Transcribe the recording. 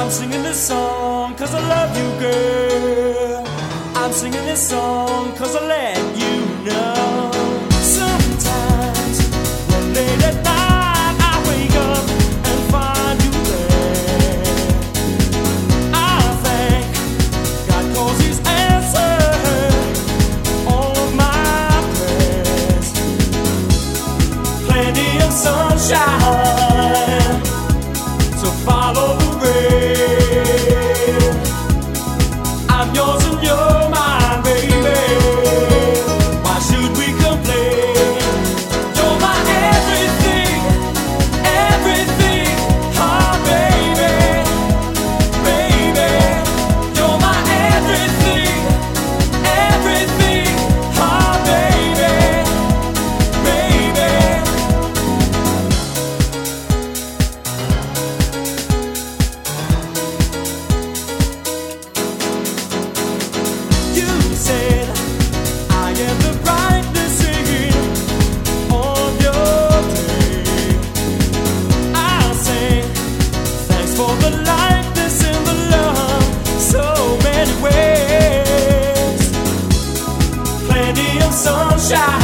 I'm singing this song 'cause I love you, girl. I'm singing this song 'cause I let you know. Sometimes when late at night I wake up and find you there, I thank God 'cause He's answered all of my prayers. Plenty of sunshine to follow the rain. I'm yours and you're mine, baby. Why should we complain? You're my everything, everything, oh baby, baby. You're my everything, everything, oh baby, baby. You said I am the brightness on your day. I'll say thanks for the lightness and the love, so many ways. Plenty of sunshine